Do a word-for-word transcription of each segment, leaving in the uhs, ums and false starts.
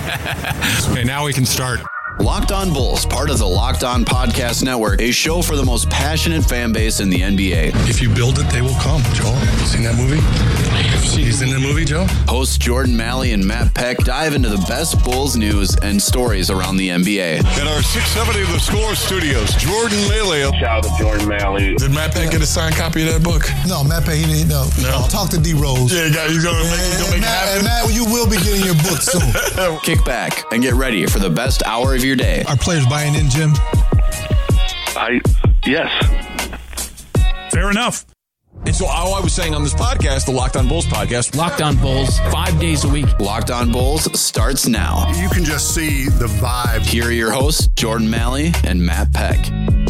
Okay, now we can start. Locked On Bulls, part of the Locked On Podcast Network, a show for the most passionate fan base in the N B A. If you build it, they will come. Joel, seen that movie? He's in the movie, Joe? Hosts Jordan Malley and Matt Peck dive into the best Bulls news and stories around the N B A. In our six seventy The Score studios, Jordan Malley. Shout out to Jordan Malley. Did Matt Peck get a signed copy of that book? No, Matt Peck, he didn't. No. No. I'll talk to D Rose. Yeah, he's going to make, he's gonna make and, it Matt, happen. and Matt, you will be getting your book soon. Kick back and get ready for the best hour of your day. Are players buying in, Jim? I yes. Fair enough. And so all I was saying on this podcast, the Locked On Bulls podcast. Locked On Bulls, five days a week. Locked On Bulls starts now. You can just see the vibe. Here are your hosts, Jordan Malley and Matt Peck.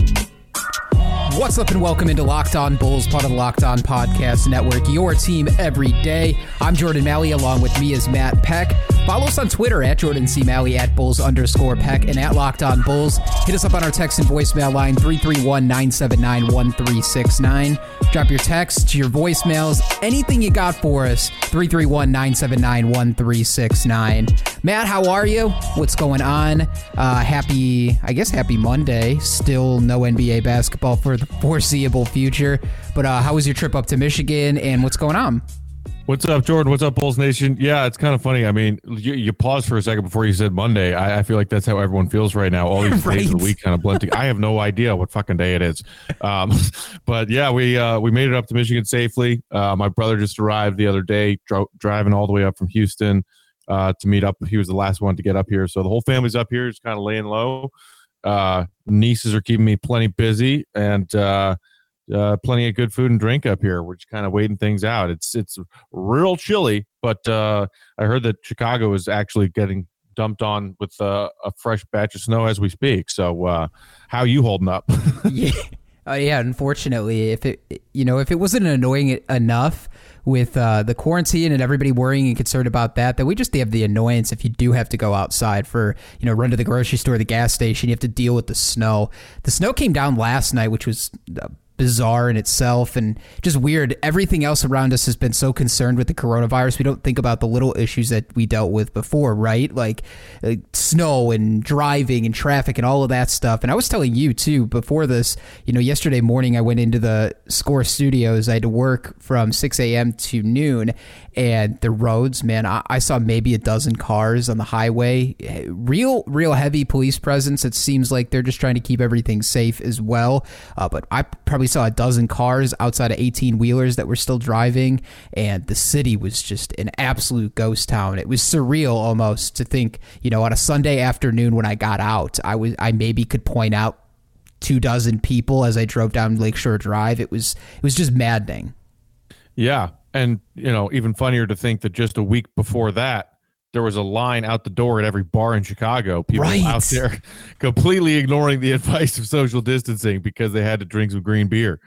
What's up and welcome into Locked On Bulls, part of the Locked On Podcast Network, your team every day. I'm Jordan Malley, along with me is Matt Peck. Follow us on Twitter at Jordan C. Malley, at Bulls underscore Peck, and at Locked On Bulls. Hit us up on our text and voicemail line, three three one, nine seven nine, one three six nine. Drop your texts, your voicemails, anything you got for us, three three one, nine seven nine, one three six nine. Matt, how are you? What's going on? Uh, happy, I guess happy Monday. Still no N B A basketball for the foreseeable future. But uh, how was your trip up to Michigan, and what's going on? What's up, Jordan? What's up, Bulls Nation? Yeah, it's kind of funny. I mean, you, you paused for a second before you said Monday. I, I feel like that's how everyone feels right now. All these Right. days of the week kind of blend together. I have no idea what fucking day it is. Um, but yeah, we uh, we made it up to Michigan safely. Uh, my brother just arrived the other day, dro- driving all the way up from Houston uh, to meet up. He was the last one to get up here. So the whole family's up here, just kind of laying low. Uh, nieces are keeping me plenty busy, and uh, Uh, plenty of good food and drink up here. We're just kind of waiting things out. It's it's real chilly, but uh, I heard that Chicago is actually getting dumped on with uh, a fresh batch of snow as we speak. So uh, how are you holding up? yeah, uh, yeah. Unfortunately, if it you know if it wasn't annoying enough with uh, the quarantine and everybody worrying and concerned about that, then we just have the annoyance if you do have to go outside for you know run to the grocery store, the gas station. You have to deal with the snow. The snow came down last night, which was Uh, bizarre in itself and just weird. Everything else around us has been so concerned with the coronavirus. We don't think about the little issues that we dealt with before, right? Like, like snow and driving and traffic and all of that stuff. And I was telling you too before this, you know, yesterday morning I went into the Score studios. I had to work from six a.m. to noon, and the roads, man, I, I saw maybe a dozen cars on the highway. Real, real heavy police presence. It seems like they're just trying to keep everything safe as well. Uh, but I probably saw a dozen cars outside of eighteen wheelers that were still driving, and the city was just an absolute ghost town. It was surreal almost to think, you know, on a Sunday afternoon when I got out, I was I maybe could point out two dozen people as I drove down Lakeshore Drive. It was it was just maddening. Yeah, and you know, even funnier to think that just a week before that, there was a line out the door at every bar in Chicago. People Right. out there completely ignoring the advice of social distancing because they had to drink some green beer.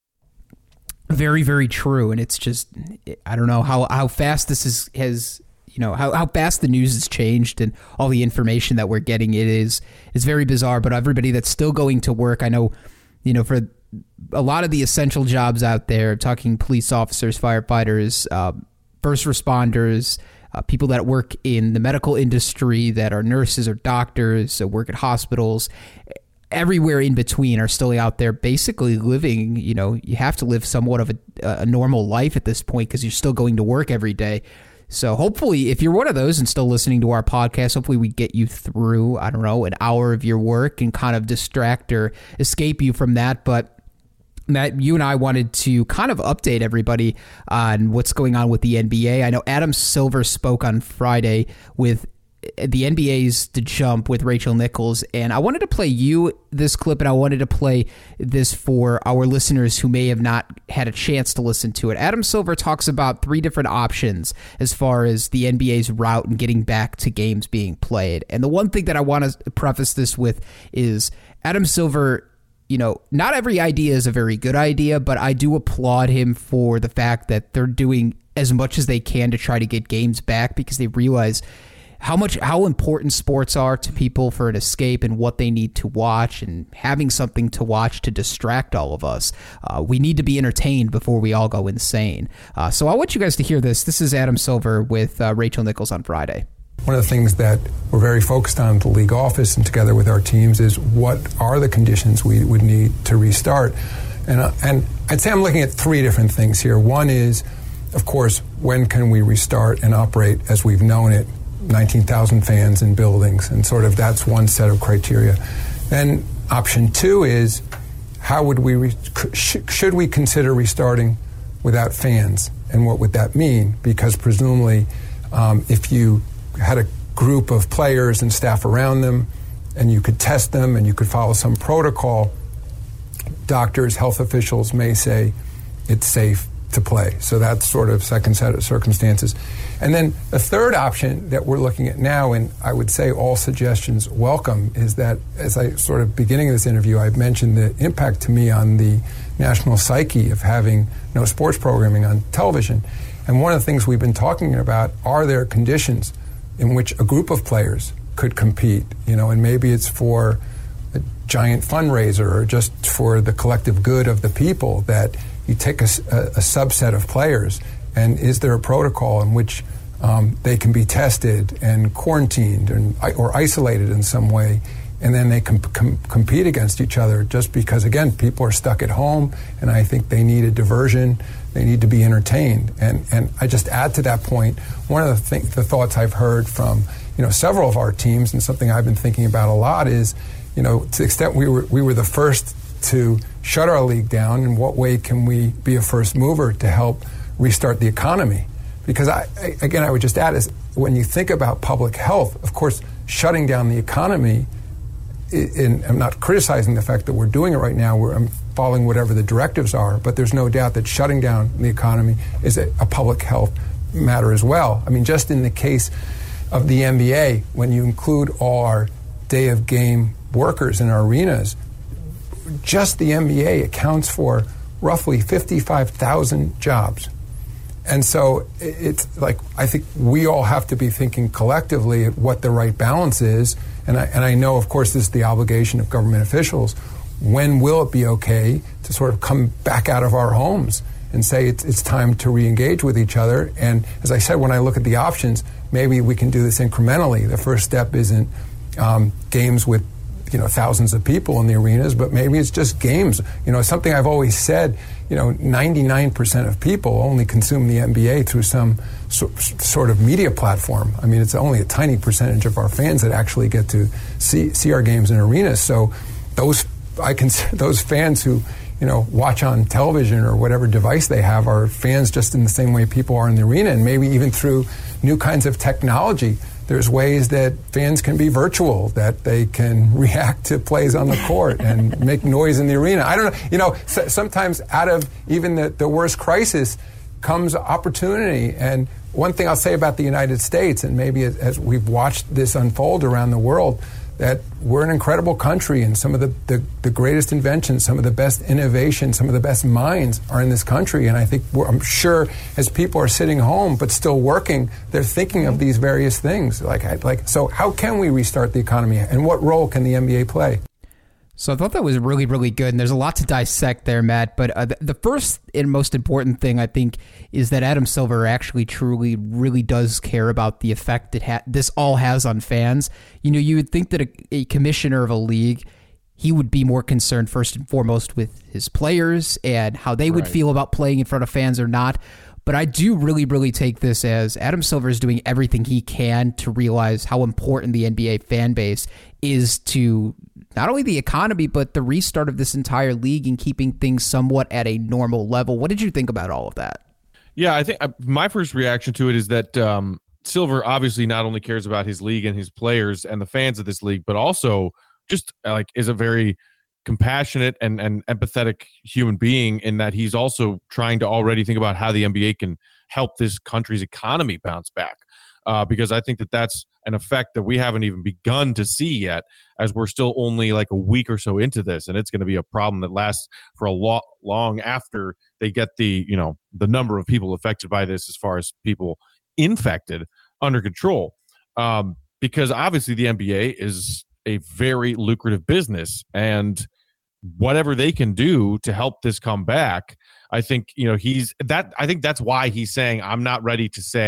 Very, very true. And it's just, I don't know how, how fast this is, has, you know, how, how fast the news has changed and all the information that we're getting. It is, is very bizarre, but everybody that's still going to work, I know, you know, for a lot of the essential jobs out there, talking police officers, firefighters, uh, first responders, Uh, people that work in the medical industry, that are nurses or doctors, uh, work at hospitals, everywhere in between are still out there basically living, you know, you have to live somewhat of a, a normal life at this point because you're still going to work every day. So hopefully, if you're one of those and still listening to our podcast, hopefully we get you through, I don't know, an hour of your work and kind of distract or escape you from that. But Matt, you and I wanted to kind of update everybody on what's going on with the N B A. I know Adam Silver spoke on Friday with the N B A's The Jump with Rachel Nichols, and I wanted to play you this clip, and I wanted to play this for our listeners who may have not had a chance to listen to it. Adam Silver talks about three different options as far as the N B A's route and getting back to games being played. And the one thing that I want to preface this with is Adam Silver, you know, not every idea is a very good idea, but I do applaud him for the fact that they're doing as much as they can to try to get games back because they realize how much, how important sports are to people for an escape and what they need to watch and having something to watch to distract all of us. Uh, we need to be entertained before we all go insane. Uh, so I want you guys to hear this. This is Adam Silver with uh, Rachel Nichols on Friday. one of the things that we're very focused on at the league office and together with our teams is what are the conditions we would need to restart. And, uh, and I'd say I'm looking at three different things here. One is, of course, when can we restart and operate as we've known it, nineteen thousand fans in buildings, and sort of that's one set of criteria. Then option two is, how would we, re- sh- should we consider restarting without fans, and what would that mean? Because presumably, um, if you had a group of players and staff around them, and you could test them, and you could follow some protocol, doctors, health officials may say it's safe to play. So that's sort of second set of circumstances. And then the third option that we're looking at now, and I would say all suggestions welcome, is that as I sort of beginning of this interview, I've mentioned the impact to me on the national psyche of having no sports programming on television. And one of the things we've been talking about, are there conditions in which a group of players could compete, you know, and maybe it's for a giant fundraiser or just for the collective good of the people, that you take a, a, a subset of players, and is there a protocol in which um, they can be tested and quarantined and, or isolated in some way, and then they can com- compete against each other just because, again, people are stuck at home, and I think they need a diversion, they need to be entertained. And, and I just add to that point, one of the, th- the thoughts I've heard from, you know, several of our teams, and something I've been thinking about a lot is, you know, to the extent we were we were the first to shut our league down, in what way can we be a first mover to help restart the economy? Because, I, I, again, I would just add, is when you think about public health, of course, shutting down the economy, in, I'm not criticizing the fact that we're doing it right now, we're, I'm following whatever the directives are, but there's no doubt that shutting down the economy is a, a public health matter as well. I mean, just in the case of the N B A, when you include all our day of game workers in our arenas, just the N B A accounts for roughly fifty-five thousand jobs. And so it's like, I think we all have to be thinking collectively at what the right balance is. And I, and I know, of course, this is the obligation of government officials. When will it be okay to sort of come back out of our homes and say it's, it's time to re-engage with each other? And as I said, when I look at the options, maybe we can do this incrementally. The first step isn't um, games with, you know, thousands of people in the arenas, but maybe it's just games. You know, something I've always said, you know, ninety-nine percent of people only consume the N B A through some so, sort of media platform. I mean, it's only a tiny percentage of our fans that actually get to see see our games in arenas. So those, I consider those fans who, you know, watch on television or whatever device they have are fans just in the same way people are in the arena, and maybe even through new kinds of technology. There's ways that fans can be virtual, that they can react to plays on the court and make noise in the arena. I don't know. You know, sometimes out of even the, the worst crisis comes opportunity. And one thing I'll say about the United States, and maybe as we've watched this unfold around the world, that we're an incredible country, and some of the, the, the greatest inventions, some of the best innovation, some of the best minds are in this country. And I think we're, I'm sure as people are sitting home but still working, they're thinking of these various things. Like, like, so how can we restart the economy, and what role can the N B A play? So I thought that was really, really good, and there's a lot to dissect there, Matt. But uh, the first and most important thing, I think, is that Adam Silver actually truly, really does care about the effect it ha- this all has on fans. You know, you would think that a, a commissioner of a league, he would be more concerned first and foremost with his players and how they would right. feel about playing in front of fans or not. But I do really, really take this as Adam Silver is doing everything he can to realize how important the N B A fan base is to not only the economy, but the restart of this entire league and keeping things somewhat at a normal level. What did you think about all of that? Yeah, I think uh, my first reaction to it is that um, Silver obviously not only cares about his league and his players and the fans of this league, but also just uh, like is a very compassionate and, and empathetic human being, in that he's also trying to already think about how the N B A can help this country's economy bounce back. Uh, because I think that that's an effect that we haven't even begun to see yet, as we're still only like a week or so into this, and it's going to be a problem that lasts for a lot long after they get the, you know, the number of people affected by this, as far as people infected, under control. Um, because obviously the N B A is a very lucrative business, and whatever they can do to help this come back, I think, you know, he's that. I think that's why he's saying, I'm not ready to say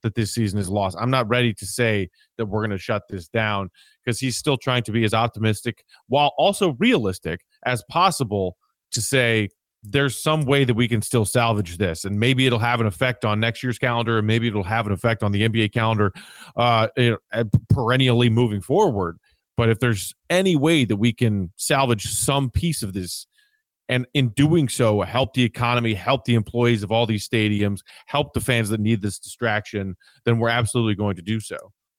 that this season is lost. I'm not ready to say that we're going to shut this down because he's still trying to be as optimistic while also realistic as possible to say there's some way that we can still salvage this, and maybe it'll have an effect on next year's calendar, and maybe it'll have an effect on the N B A calendar uh, you know, perennially moving forward. But if there's any way that we can salvage some piece of this, and in doing so, help the economy, help the employees of all these stadiums, help the fans that need this distraction, then we're absolutely going to do so.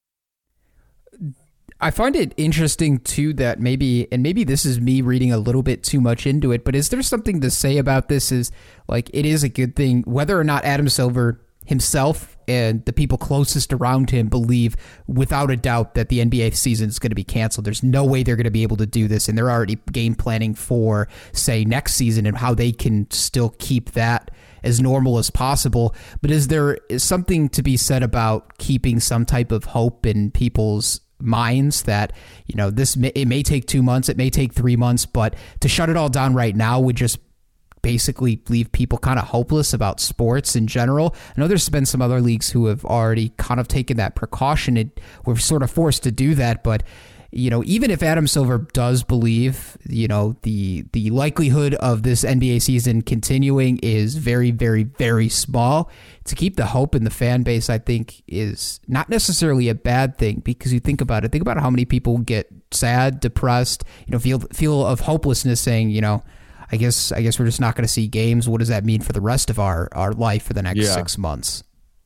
I find it interesting, too, that maybe, and maybe this is me reading a little bit too much into it, but is there something to say about this is, like, it is a good thing, whether or not Adam Silver himself and the people closest around him believe without a doubt that the N B A season is going to be canceled. There's no way they're going to be able to do this, and they're already game planning for, say, next season and how they can still keep that as normal as possible. But is there something to be said about keeping some type of hope in people's minds that, you know, this may, it may take two months, it may take three months, but to shut it all down right now would just basically leave people kind of hopeless about sports in general? I know there's been some other leagues who have already kind of taken that precaution and we're sort of forced to do that. But, you know, even if Adam Silver does believe, you know, the the likelihood of this N B A season continuing is very, very, very small, to keep the hope in the fan base, I think, is not necessarily a bad thing, because you think about it, think about how many people get sad, depressed, you know, feel feel of hopelessness, saying, you know, I guess I guess we're just not going to see games. What does that mean for the rest of our, our life for the next yeah. six months?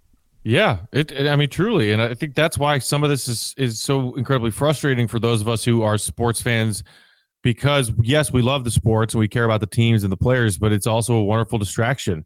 Yeah, it, it. I mean, truly, and I think that's why some of this is is so incredibly frustrating for those of us who are sports fans, because yes, we love the sports and we care about the teams and the players, but it's also a wonderful distraction.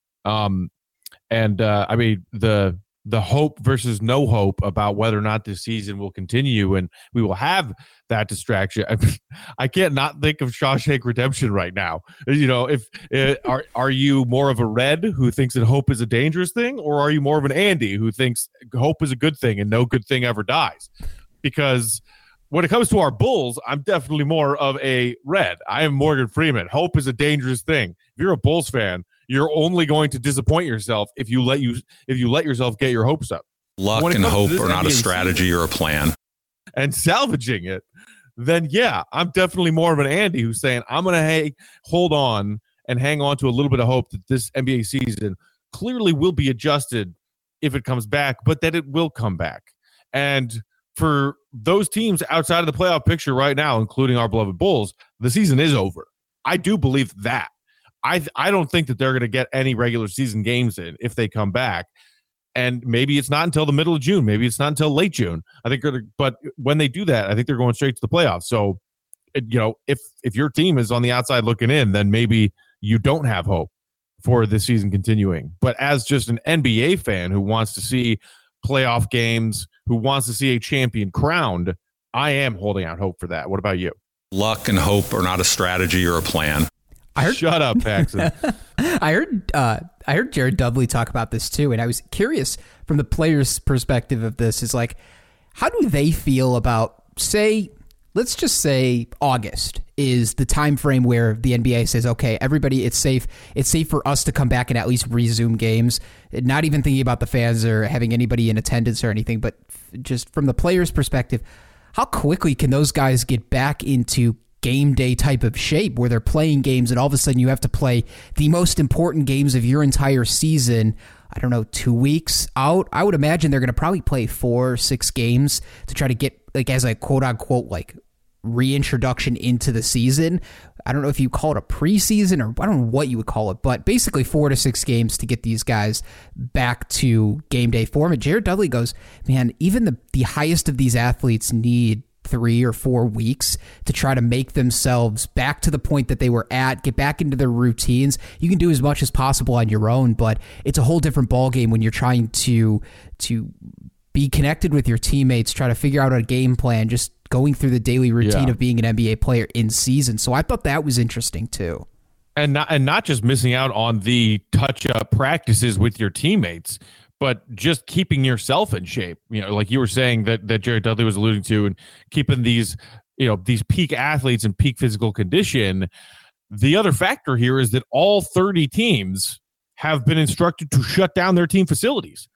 Um, and uh, I mean the. the hope versus no hope about whether or not this season will continue and we will have that distraction. I, mean, I can't not think of Shawshank Redemption right now. You know, if uh, are are you more of a Red who thinks that hope is a dangerous thing, or are you more of an Andy who thinks hope is a good thing and no good thing ever dies? Because when it comes to our Bulls, I'm definitely more of a Red. I am Morgan Freeman. Hope is a dangerous thing. If you're a Bulls fan, you're only going to disappoint yourself if you let you if you let yourself get your hopes up. Luck and hope are not a strategy or a plan. And salvaging it, then yeah, I'm definitely more of an Andy who's saying I'm going to hey, hold on and hang on to a little bit of hope that this N B A season clearly will be adjusted if it comes back, but that it will come back. And for those teams outside of the playoff picture right now, including our beloved Bulls, the season is over. I do believe that. I I don't think that they're going to get any regular season games in if they come back, and maybe it's not until the middle of June, maybe it's not until late June. I think, but when they do that, I think they're going straight to the playoffs. So, you know, if if your team is on the outside looking in, then maybe you don't have hope for this season continuing. But as just an N B A fan who wants to see playoff games, who wants to see a champion crowned, I am holding out hope for that. What about you? Luck and hope are not a strategy or a plan. I heard, Shut up, Paxton. I heard uh, I heard Jared Dudley talk about this too, and I was curious from the players' perspective of this is like, how do they feel about, say, let's just say August is the time frame where the N B A says, okay, everybody, it's safe. It's safe for us to come back and at least resume games. Not even thinking about the fans or having anybody in attendance or anything, but just from the players' perspective, how quickly can those guys get back into game day type of shape where they're playing games and all of a sudden you have to play the most important games of your entire season, I don't know, two weeks out? I would imagine they're going to probably play four, six games to try to get, like, as a quote unquote, like, reintroduction into the season. I don't know if you call it a preseason or I don't know what you would call it, but basically four to six games to get these guys back to game day form. And Jared Dudley goes, man, even the, the highest of these athletes need three or four weeks to try to make themselves back to the point that they were at, get back into their routines. You can do as much as possible on your own, but it's a whole different ballgame when you're trying to to be connected with your teammates, try to figure out a game plan, just going through the daily routine yeah. of being an N B A player in season. So I thought that was interesting too. And not, and not just missing out on the touch-up practices with your teammates, but just keeping yourself in shape. You know, like you were saying that, that Jared Dudley was alluding to, and keeping these, you know, these peak athletes in peak physical condition. The other factor here is that all thirty teams have been instructed to shut down their team facilities.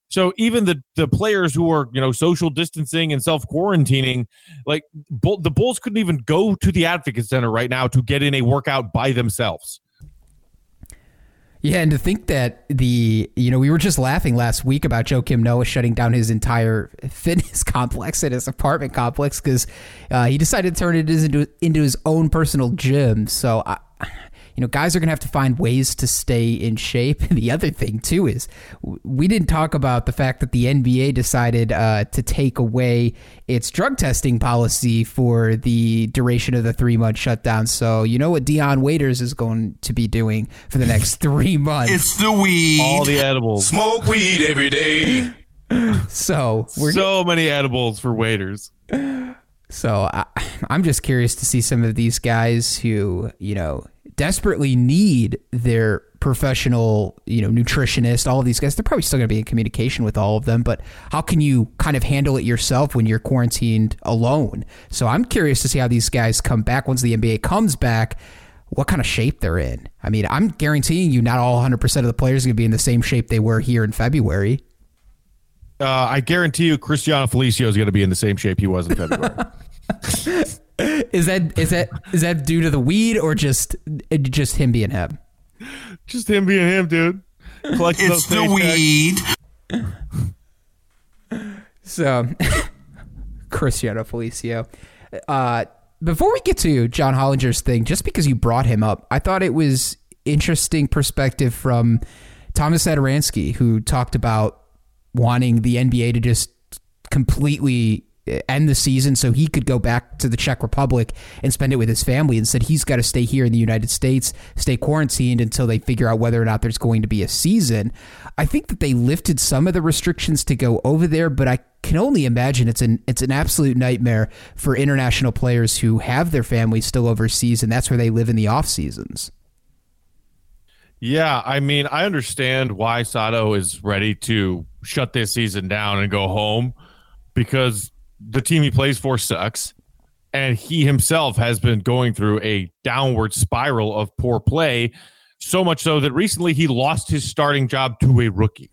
So even the the players who are, you know, social distancing and self quarantining, like Bull, the Bulls couldn't even go to the Advocate Center right now to get in a workout by themselves. Yeah, and to think that the, you know, we were just laughing last week about Joakim Noah shutting down his entire fitness complex at his apartment complex because uh, he decided to turn it into, into his own personal gym. So, I, you know, guys are going to have to find ways to stay in shape. And the other thing, too, is we didn't talk about the fact that the N B A decided uh, to take away its drug testing policy for the duration of the three-month shutdown. So you know what Dion Waiters is going to be doing for the next three months. It's the weed. All the edibles. Smoke weed every day. So we're so many edibles for waiters. So I, I'm just curious to see some of these guys who, you know, desperately need their professional, you know, nutritionist, all of these guys. They're probably still going to be in communication with all of them, but how can you kind of handle it yourself when you're quarantined alone? So I'm curious to see how these guys come back once the N B A comes back, what kind of shape they're in. I mean, I'm guaranteeing you not all one hundred percent of the players are going to be in the same shape they were here in February. Uh, I guarantee you Cristiano Felicio is going to be in the same shape he was in February. Is that is that is that due to the weed or just just him being him? Just him being him, dude. Collecting it's the weed. So, Cristiano Felicio. Uh, before we get to John Hollinger's thing, just because you brought him up, I thought it was interesting perspective from Thomas Satoransky, who talked about wanting the N B A to just completely end the season so he could go back to the Czech Republic and spend it with his family, and said he's got to stay here in the United States, stay quarantined until they figure out whether or not there's going to be a season. I think that they lifted some of the restrictions to go over there, but I can only imagine it's an it's an absolute nightmare for international players who have their families still overseas, and that's where they live in the off seasons. Yeah, I mean, I understand why Sato is ready to shut this season down and go home, because the team he plays for sucks, and he himself has been going through a downward spiral of poor play, so much so that recently he lost his starting job to a rookie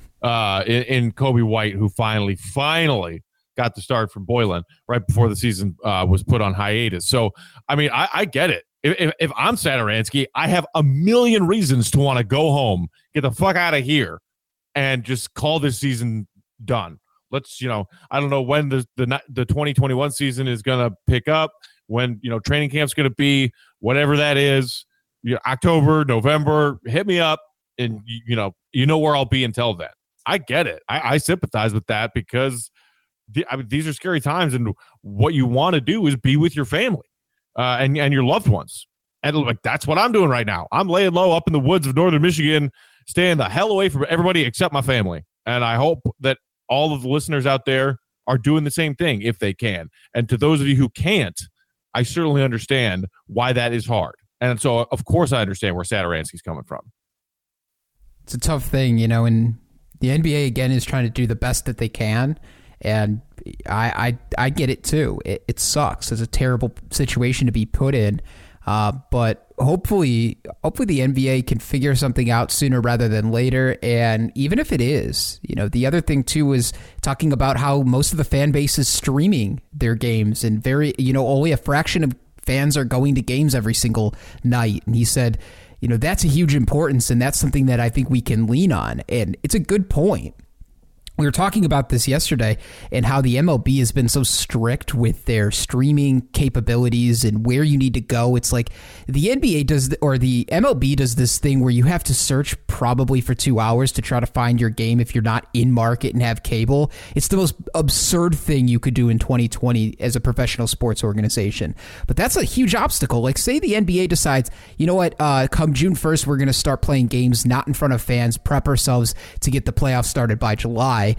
uh, in, in Kobe White, who finally, finally got the start from Boylan right before the season uh, was put on hiatus. So, I mean, I, I get it. If, if I'm Satoransky, I have a million reasons to want to go home, get the fuck out of here, and just call this season done. Let's, you know, I don't know when the the, the twenty twenty-one season is going to pick up, when, you know, training camp's going to be, whatever that is, you know, October, November, hit me up, and, you know, you know where I'll be until then. I get it. I, I sympathize with that, because the, I mean, these are scary times, and what you want to do is be with your family uh, and, and your loved ones. And like, that's what I'm doing right now. I'm laying low up in the woods of northern Michigan, staying the hell away from everybody except my family. And I hope that all of the listeners out there are doing the same thing if they can. And to those of you who can't, I certainly understand why that is hard. And so, of course, I understand where Satoransky's coming from. It's a tough thing, you know, and the N B A, again, is trying to do the best that they can. And I I, I get it, too. It, it sucks. It's a terrible situation to be put in. Uh, but hopefully, hopefully the N B A can figure something out sooner rather than later. And even if it is, you know, the other thing too is talking about how most of the fan base is streaming their games, and very, you know, only a fraction of fans are going to games every single night. And he said, you know, that's a huge importance, and that's something that I think we can lean on. And it's a good point. We were talking about this yesterday, and how the M L B has been so strict with their streaming capabilities and where you need to go. It's like the N B A does, or the M L B does this thing where you have to search probably for two hours to try to find your game if you're not in market and have cable. It's the most absurd thing you could do in twenty twenty as a professional sports organization. But that's a huge obstacle. Like, say the N B A decides, you know what, uh, come June first, we're going to start playing games not in front of fans, prep ourselves to get the playoffs started by July.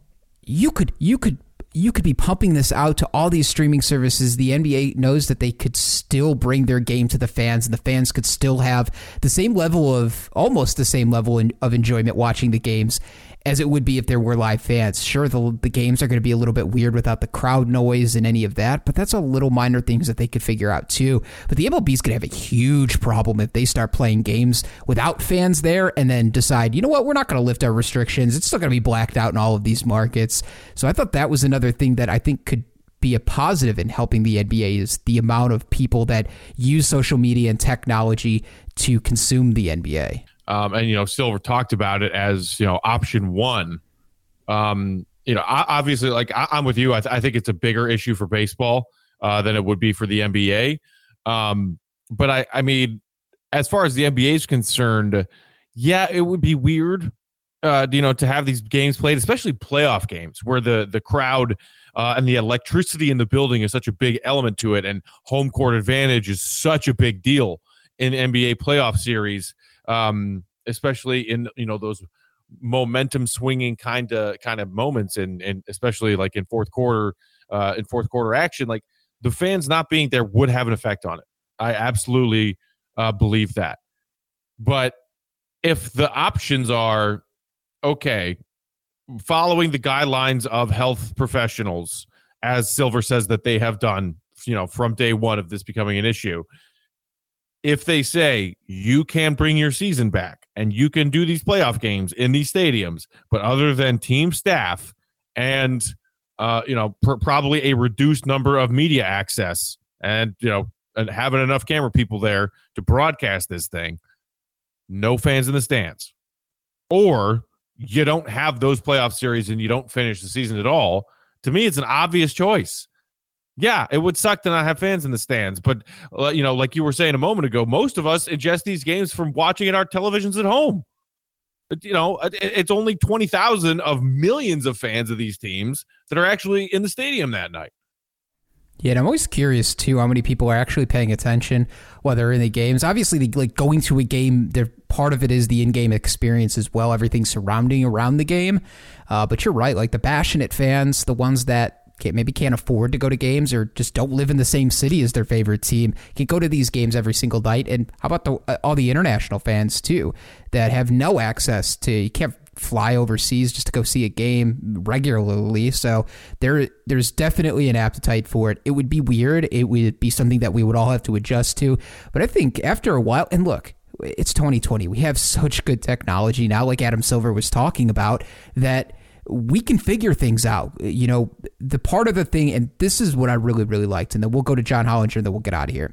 You could, you could, you could be pumping this out to all these streaming services. The N B A knows that they could still bring their game to the fans, and the fans could still have the same level of, almost the same level in, of enjoyment watching the games. as it would be if there were live fans. Sure, the, the games are going to be a little bit weird without the crowd noise and any of that, but that's a little minor things that they could figure out too. But the M L B is going to have a huge problem if they start playing games without fans there and then decide, you know what, we're not going to lift our restrictions. It's still going to be blacked out in all of these markets. So I thought that was another thing that I think could be a positive in helping the N B A is the amount of people that use social media and technology to consume the N B A. Um, and, you know, Silver talked about it as, you know, option one. Um, you know, obviously, like I, I'm with you. I, th- I think it's a bigger issue for baseball uh, than it would be for the N B A. Um, but I, I mean, as far as the N B A is concerned, yeah, it would be weird, uh, you know, to have these games played, especially playoff games where the, the crowd uh, and the electricity in the building is such a big element to it. And home court advantage is such a big deal in N B A playoff series. Um, especially in, you know, those momentum swinging kind of kind of moments, and and especially like in fourth quarter, uh, in fourth quarter action, like the fans not being there would have an effect on it. I absolutely uh, believe that. But if the options are okay, following the guidelines of health professionals, as Silver says that they have done, you know, from day one of this becoming an issue. If they say you can bring your season back and you can do these playoff games in these stadiums, but other than team staff and, uh, you know, pr- probably a reduced number of media access and, you know, and having enough camera people there to broadcast this thing, no fans in the stands. Or you don't have those playoff series and you don't finish the season at all. To me, it's an obvious choice. Yeah, it would suck to not have fans in the stands, but uh, you know, like you were saying a moment ago, most of us ingest these games from watching it on our televisions at home. But, you know, it, it's only twenty thousand of millions of fans of these teams that are actually in the stadium that night. Yeah, and I'm always curious too how many people are actually paying attention while they're in the games. Obviously, the, like going to a game, they're part of it is the in-game experience as well, everything surrounding around the game. Uh, but you're right, like the passionate fans, the ones that Can't, maybe can't afford to go to games or just don't live in the same city as their favorite team, can go to these games every single night. And how about the uh, all the international fans too that have no access to, you can't fly overseas just to go see a game regularly. So there, there's definitely an appetite for it. It would be weird. It would be something that we would all have to adjust to. But I think after a while, and look, it's twenty twenty. We have such good technology now, like Adam Silver was talking about, that we can figure things out. You know, the part of the thing, and this is what I really, really liked, and then we'll go to John Hollinger and then we'll get out of here.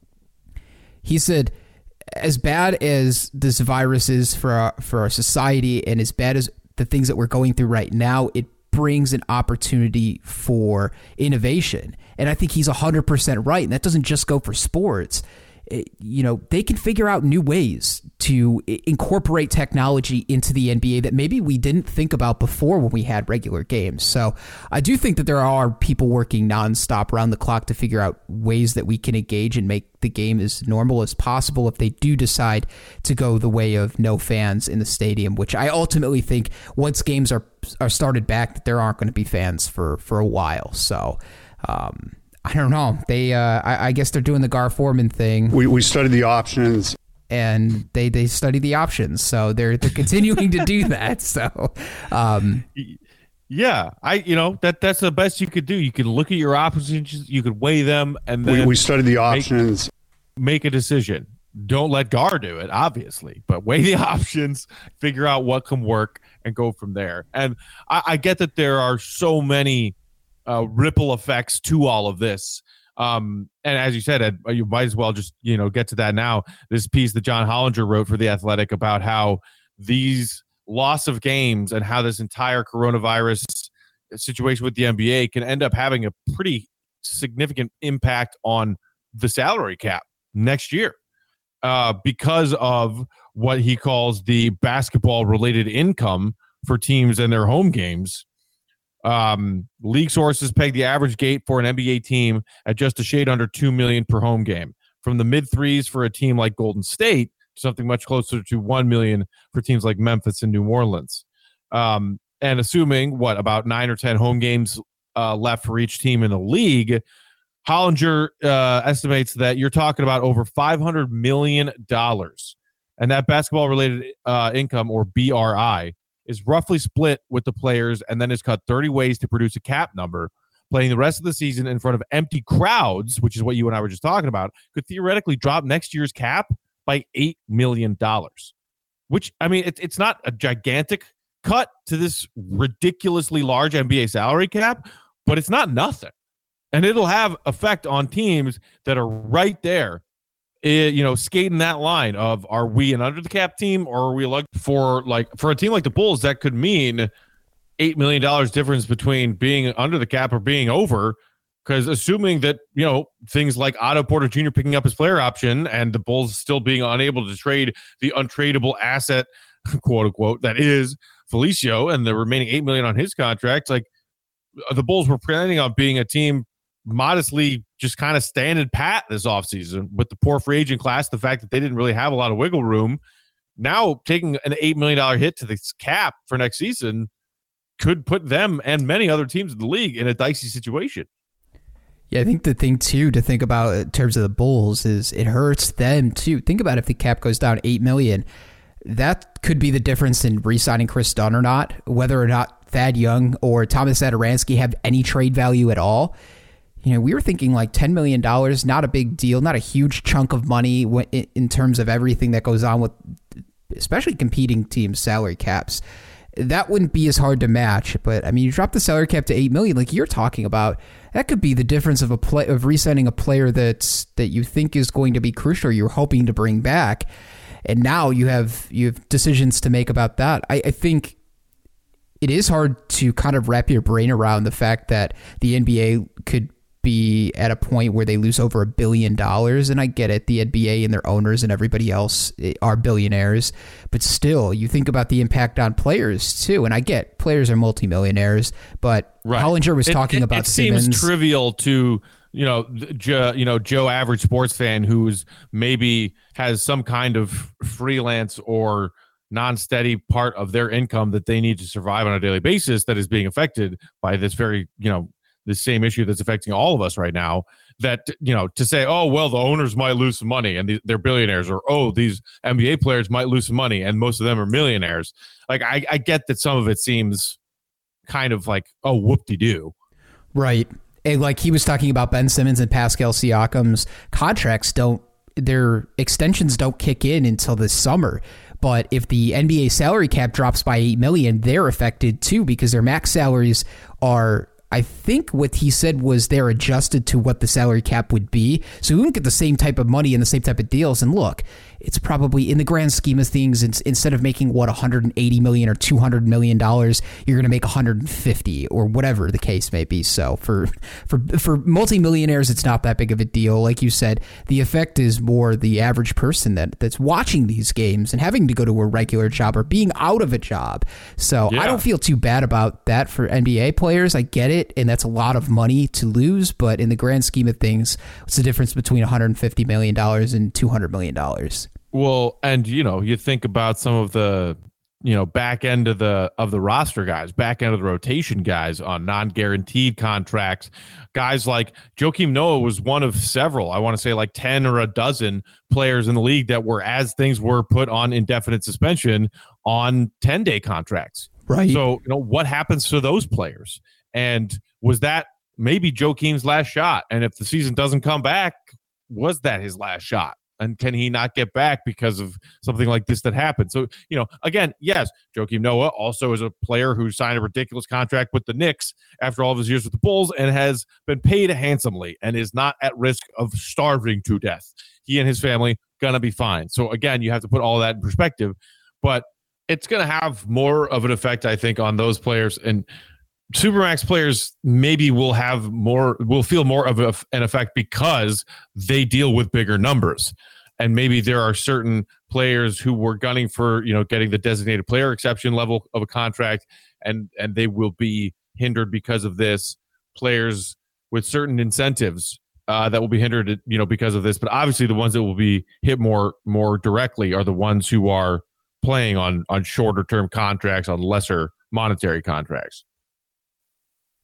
He said, as bad as this virus is for our, for our society and as bad as the things that we're going through right now, it brings an opportunity for innovation. And I think he's one hundred percent right. And that doesn't just go for sports. It, you know, they can figure out new ways to incorporate technology into the N B A that maybe we didn't think about before when we had regular games. So I do think that there are people working nonstop around the clock to figure out ways that we can engage and make the game as normal as possible if they do decide to go the way of no fans in the stadium, which I ultimately think once games are are started back, that there aren't going to be fans for, for a while. So, um, I don't know. They, uh, I, I guess they're doing the Gar Forman thing. We we studied the options, and they they study the options. So they're they're continuing to do that. So, um, yeah, I you know that that's the best you could do. You could look at your options, you could weigh them, and then we, we studied the options. Make, make a decision. Don't let Gar do it, obviously, but weigh the options, figure out what can work, and go from there. And I, I get that there are so many Uh, ripple effects to all of this. Um, and as you said, Ed, you might as well just, you know, get to that now. This piece that John Hollinger wrote for The Athletic about how these loss of games and how this entire coronavirus situation with the N B A can end up having a pretty significant impact on the salary cap next year uh, because of what he calls the basketball related income for teams and their home games. Um, league sources peg the average gate for an N B A team at just a shade under two million per home game, from the mid threes for a team like Golden State to something much closer to one million for teams like Memphis and New Orleans. Um, and assuming what about nine or ten home games uh, left for each team in the league, Hollinger uh, estimates that you're talking about over five hundred million dollars, and that basketball related uh, income, or B R I, is roughly split with the players and then is cut thirty ways to produce a cap number, playing the rest of the season in front of empty crowds, which is what you and I were just talking about, could theoretically drop next year's cap by eight million dollars, which, I mean, it, it's not a gigantic cut to this ridiculously large N B A salary cap, but it's not nothing. And it'll have effect on teams that are right there, uh, you know, skating that line of, are we an under the cap team, or are we like for like for a team like the Bulls that could mean eight million dollars difference between being under the cap or being over, because assuming that, you know, things like Otto Porter Junior picking up his player option and the Bulls still being unable to trade the untradeable asset, quote unquote, that is Felicio, and the remaining eight million dollars on his contract, like the Bulls were planning on being a team modestly just kind of standing pat this offseason with the poor free agent class, the fact that they didn't really have a lot of wiggle room. Now taking an eight million dollars hit to the cap for next season could put them and many other teams in the league in a dicey situation. Yeah, I think the thing, too, to think about in terms of the Bulls is it hurts them, too. Think about if the cap goes down eight million dollars. That could be the difference in re-signing Chris Dunn or not, whether or not Thad Young or Thomas Satoransky have any trade value at all. You know, we were thinking like ten million dollars, not a big deal, not a huge chunk of money in terms of everything that goes on with especially competing teams' salary caps. That wouldn't be as hard to match, but I mean, you drop the salary cap to eight million dollars, like you're talking about, that could be the difference of a play of re-signing a player that's that you think is going to be crucial, you're hoping to bring back. And now you have you have decisions to make about that. I, I think it is hard to kind of wrap your brain around the fact that the N B A could be at a point where they lose over a billion dollars. And I get it. The N B A and their owners and everybody else are billionaires. But still, you think about the impact on players, too. And I get players are multimillionaires. But right. Hollinger was talking it, it, about it Simmons. Seems trivial to... You know, Joe, you know, Joe, average sports fan who's maybe has some kind of freelance or non-steady part of their income that they need to survive on a daily basis that is being affected by this very, you know, the same issue that's affecting all of us right now. That, you know, to say, oh, well, the owners might lose some money and they're billionaires, or, oh, these N B A players might lose some money and most of them are millionaires. Like, I, I get that some of it seems kind of like, oh, whoop-de-doo. Right. And like he was talking about Ben Simmons and Pascal Siakam's contracts don't, their extensions don't kick in until this summer. But if the N B A salary cap drops by eight million dollars, they're affected too, because their max salaries are, I think what he said was they're adjusted to what the salary cap would be. So we wouldn't get the same type of money and the same type of deals. And look, it's probably in the grand scheme of things, it's, instead of making what one hundred eighty million dollars or two hundred million dollars, you're going to make one hundred fifty or whatever the case may be. So for for for multimillionaires, it's not that big of a deal. Like you said, the effect is more the average person that that's watching these games and having to go to a regular job or being out of a job. So yeah. I don't feel too bad about that for N B A players. I get it, and that's a lot of money to lose. But in the grand scheme of things, what's the difference between one hundred fifty million dollars and two hundred million dollars? Well, and you know, you think about some of the, you know, back end of the of the roster guys, back end of the rotation guys on non-guaranteed contracts. Guys like Joakim Noah was one of several, I want to say like ten or a dozen players in the league that were, as things were put on indefinite suspension, on ten-day contracts. Right. So, you know, what happens to those players? And was that maybe Joakim's last shot? And if the season doesn't come back, was that his last shot? And can he not get back because of something like this that happened? So, you know, again, yes, Joakim Noah also is a player who signed a ridiculous contract with the Knicks after all of his years with the Bulls and has been paid handsomely and is not at risk of starving to death. He and his family going to be fine. So, again, you have to put all that in perspective. But it's going to have more of an effect, I think, on those players. And Supermax players maybe will have more, will feel more of a, an effect because they deal with bigger numbers. And maybe there are certain players who were gunning for, you know, getting the designated player exception level of a contract, and and they will be hindered because of this. Players with certain incentives uh, that will be hindered, you know, because of this. But obviously, the ones that will be hit more more directly are the ones who are playing on on shorter term contracts, on lesser monetary contracts.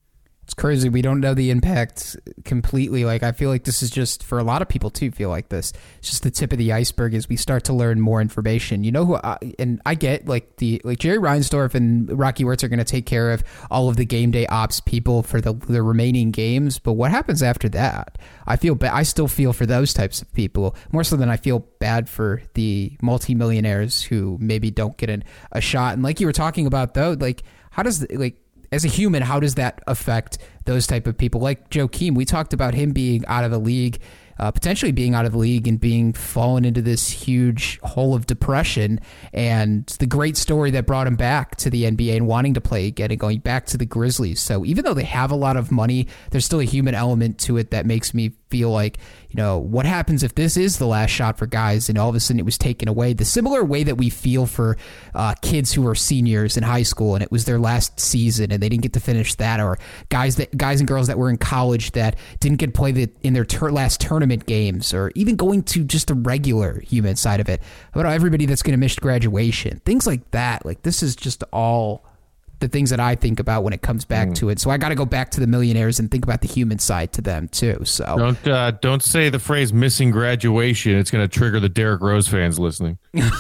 It's crazy. We don't know the impact completely. Like, I feel like this is just, for a lot of people too, feel like this. It's just the tip of the iceberg as we start to learn more information. You know who, I, and I get like the, like Jerry Reinsdorf and Rocky Wirtz are going to take care of all of the game day ops people for the, the remaining games. But what happens after that? I feel bad. I still feel for those types of people more so than I feel bad for the multimillionaires who maybe don't get an, a shot. And like you were talking about though, like how does the, like, as a human, how does that affect those type of people? Like Joakim, we talked about him being out of the league, uh, potentially being out of the league and being fallen into this huge hole of depression, and the great story that brought him back to the N B A and wanting to play again and going back to the Grizzlies. So even though they have a lot of money, there's still a human element to it that makes me feel like, you know, what happens if this is the last shot for guys and all of a sudden it was taken away? The similar way that we feel for uh, kids who are seniors in high school and it was their last season and they didn't get to finish that, or guys that guys and girls that were in college that didn't get to play the, in their ter- last tournament games, or even going to just the regular human side of it. How about everybody that's going to miss graduation? Things like that. Like, this is just all the things that I think about when it comes back mm. to it. So I got to go back to the millionaires and think about the human side to them too. So don't uh, don't say the phrase "missing graduation." It's going to trigger the Derrick Rose fans listening.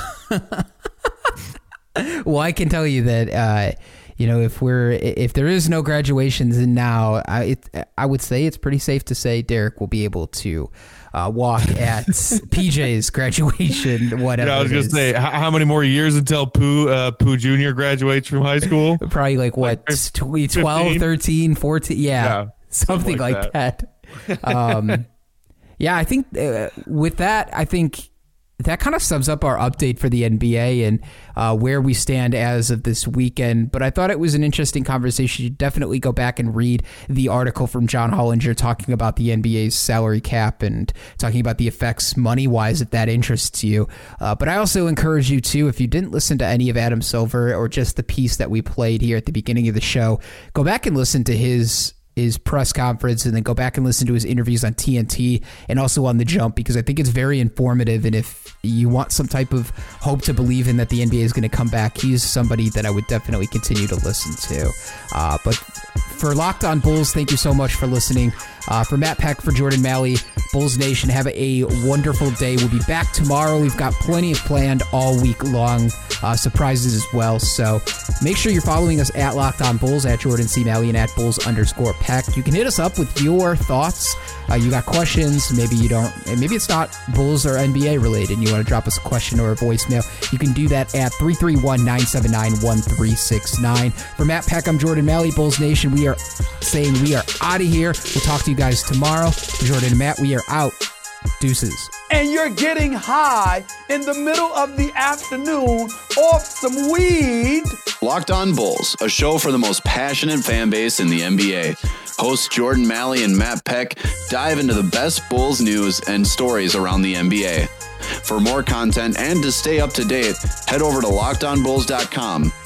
Well, I can tell you that uh, you know, if we're if there is no graduations in now, I it, I would say it's pretty safe to say Derrick will be able to uh, walk at P J's graduation, whatever. Yeah, I was going to say, how, how many more years until Pooh, uh, Pooh Junior graduates from high school? Probably like, what, like twelve, thirteen, fourteen? Yeah, yeah something, something like, like that. that. um, yeah, I think uh, with that, I think that kind of sums up our update for the N B A and uh, where we stand as of this weekend. But I thought it was an interesting conversation. You definitely go back and read the article from John Hollinger talking about the N B A's salary cap and talking about the effects money-wise if that interests you. Uh, but I also encourage you to, if you didn't listen to any of Adam Silver or just the piece that we played here at the beginning of the show, go back and listen to his his press conference and then go back and listen to his interviews on T N T and also on The Jump, because I think it's very informative. And if you want some type of hope to believe in that the N B A is going to come back, he's somebody that I would definitely continue to listen to. Uh, but for Locked On Bulls, thank you so much for listening. Uh, for Matt Peck, for Jordan Malley, Bulls Nation, have a wonderful day. We'll be back tomorrow. We've got plenty of planned all week long uh, surprises as well. So make sure you're following us at Locked On Bulls, at Jordan C. Malley, and at Bulls underscore Peck. You can hit us up with your thoughts. Uh, you got questions. Maybe you don't. Maybe it's not Bulls or N B A related and you want to drop us a question or a voicemail. You can do that at three three one, nine seven nine, one three six nine. For Matt Peck, I'm Jordan Malley. Bulls Nation, we are saying we are out of here. We'll talk to you guys tomorrow. For Jordan and Matt, we are out. Deuces. And you're getting high in the middle of the afternoon off some weed. Locked On Bulls, a show for the most passionate fan base in the N B A. Hosts Jordan Malley and Matt Peck dive into the best Bulls news and stories around the N B A. For more content and to stay up to date, head over to locked on bulls dot com